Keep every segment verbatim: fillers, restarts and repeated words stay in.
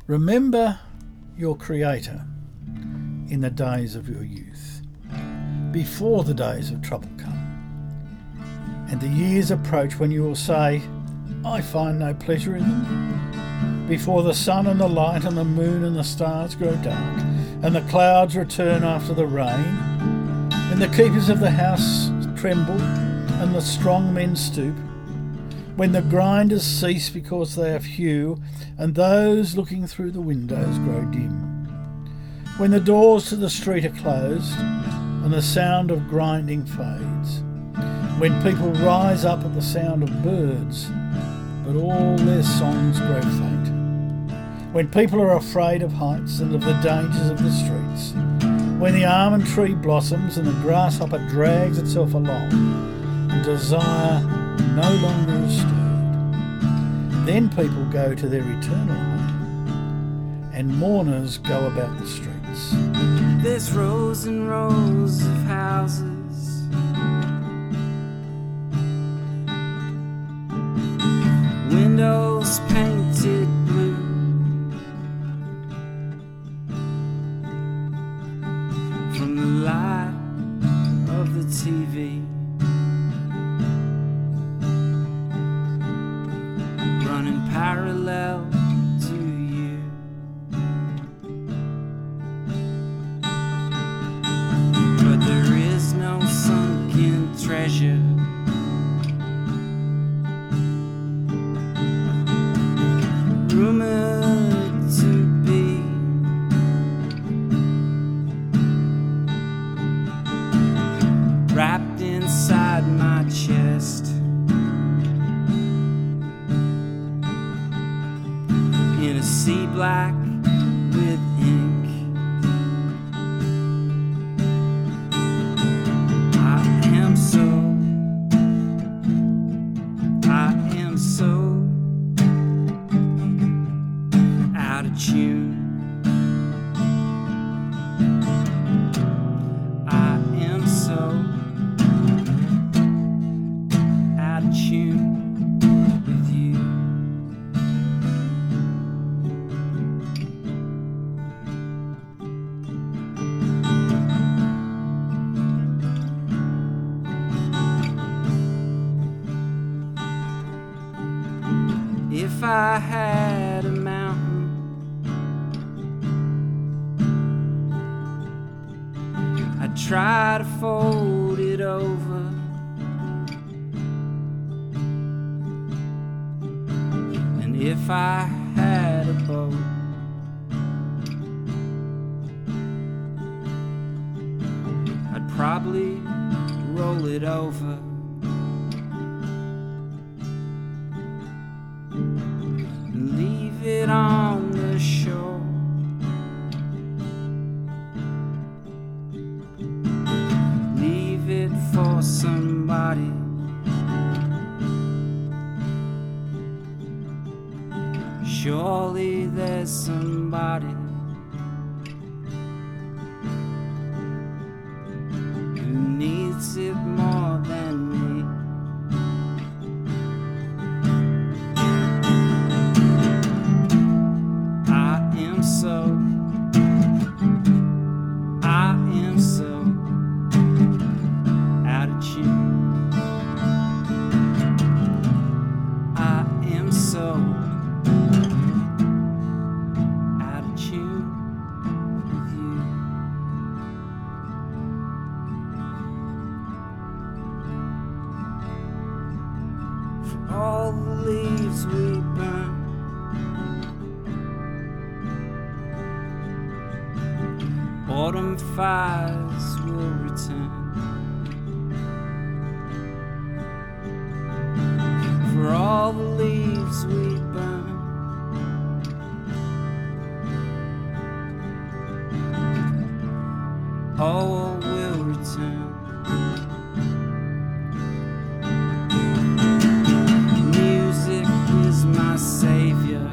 Remember your Creator in the days of your youth, before the days of trouble come, and the years approach when you will say, I find no pleasure in them. Before the sun and the light and the moon and the stars grow dark, and the clouds return after the rain, when the keepers of the house tremble and the strong men stoop, when the grinders cease because they have few, and those looking through the windows grow dim, when the doors to the street are closed and the sound of grinding fades, when people rise up at the sound of birds, but all their songs grow faint, when people are afraid of heights and of the dangers of the streets, when the almond tree blossoms and the grasshopper drags itself along, and desire no longer is stirred, then people go to their eternal home, and mourners go about the streets. There's rows and rows of houses, windows painted blue, from the light of the T V, running parallel to you. But there is no sunken treasure, rumored to be, wrapped inside my chest, in a sea black with ink. I am so, I am so out of tune. I am so out of tune with you. If I had a mountain, I'd try to fold it over, and if I had a boat, I'd probably roll it over, and leave it on the shore. Leave it for somebody, surely there's somebody who needs it more than me. I am so, I am so out of tune. I am so out of tune with you. For all the leaves we burn, autumn fires will return. For all the leaves we burn, all will return. Music is my savior.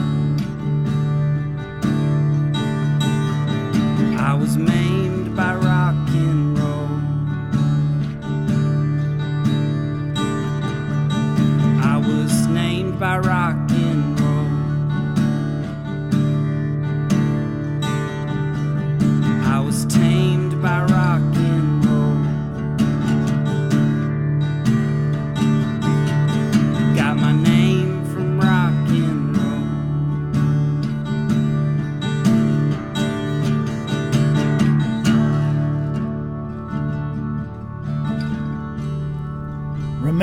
I was maimed by rock and roll. I was named by rock and roll.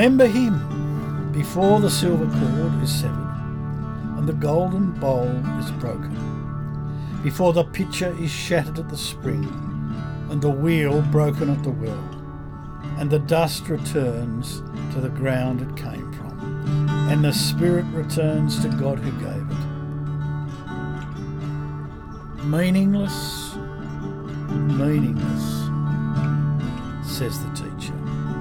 Remember him before the silver cord is severed and the golden bowl is broken, before the pitcher is shattered at the spring and the wheel broken at the well, and the dust returns to the ground it came from, and the spirit returns to God who gave it. Meaningless, meaningless, says the teacher.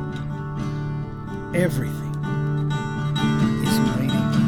Everything is meaningless.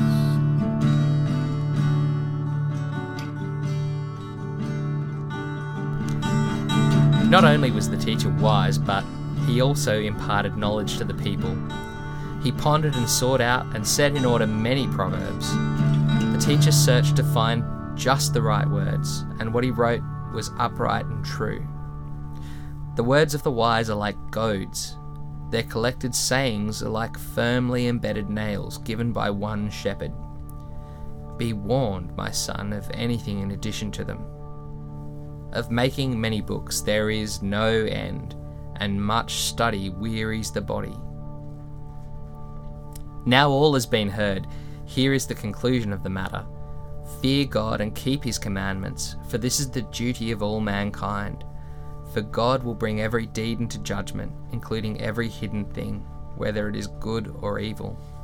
Not only was the teacher wise, but he also imparted knowledge to the people. He pondered and sought out and set in order many proverbs. The teacher searched to find just the right words, and what he wrote was upright and true. The words of the wise are like goads. Their collected sayings are like firmly embedded nails given by one shepherd. Be warned, my son, of anything in addition to them. Of making many books there is no end, and much study wearies the body. Now all has been heard. Here is the conclusion of the matter. Fear God and keep his commandments, for this is the duty of all mankind. For God will bring every deed into judgment, including every hidden thing, whether it is good or evil.